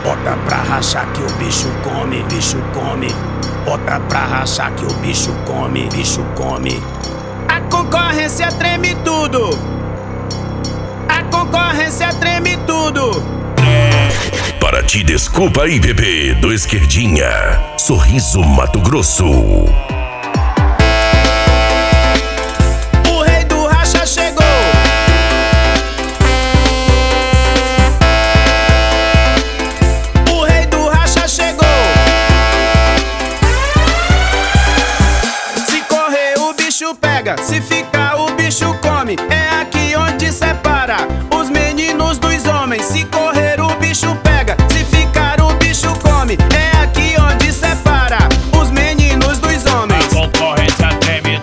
Bota pra rachar que o bicho come, bicho come. Bota pra rachar que o bicho come, bicho come. A concorrência treme tudo. A concorrência treme tudo. Para ti, desculpa aí, bebê, do Esquerdinha. Sorriso, Mato Grosso. O rei do racha chegou. O rei do racha chegou. Se correr o bicho pega, se ficar o bicho come. É aqui onde separa os meninos dos homens. Se correr o bicho pega, se ficar o bicho come. É aqui onde separa os meninos dos homens. A concorrência treme.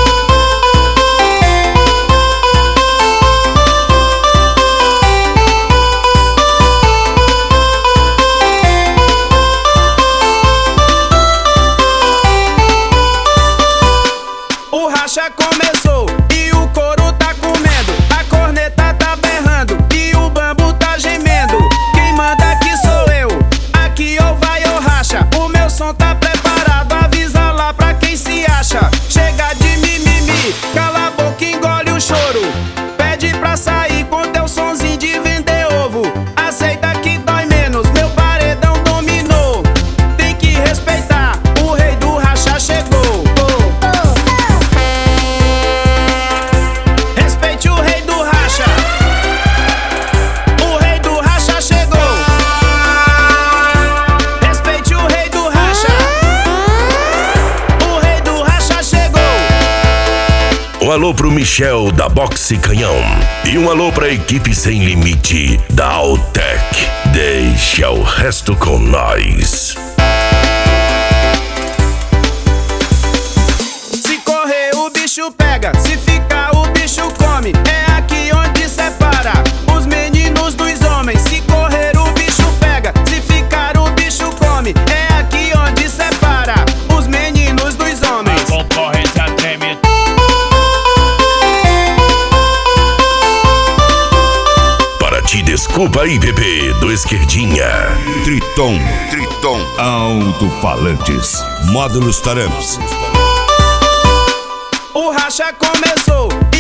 O racha começou e o couro tá comendo. A corneta tá berrando e o bambu tá gemendo. Quem manda aqui sou eu, aqui ou vai ou racha. O meu som tá preparado, avisa lá pra quem se acha. Chega de mimimi, cala a boca e engole o choro. Pede pra sair com teu sonzinho de vender ovo. Aceita que dói menos, meu paredão dominou. Tem que respeitar, o rei do racha chegou. Respeite o rei do racha. O rei do racha chegou. Respeite o rei do racha. O rei do racha chegou. Um alô pro Michel da Boxe Canhão. E um alô pra equipe sem limite da Altec. Deixa o resto com nós. Se correr o bicho pega, se ficar o bicho come. É aqui onde separa os meninos dos homens. Se correr o bicho pega, se ficar o bicho come. É aqui onde separa os meninos dos homens. A concorrência treme. Para ti, desculpa aí, bebê, do Esquerdinha. Triton Alto-Falantes. Módulos Taramps. O racha começou